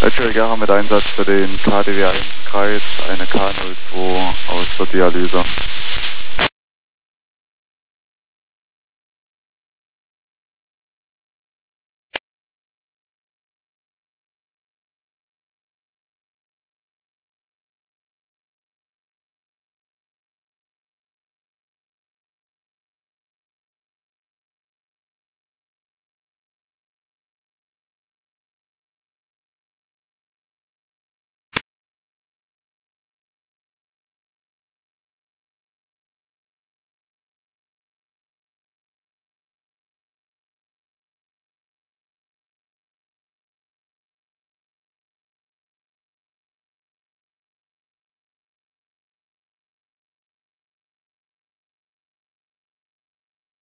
Echo Gara mit Einsatz für den KDW 1 Kreis, eine K02 aus der Dialyse.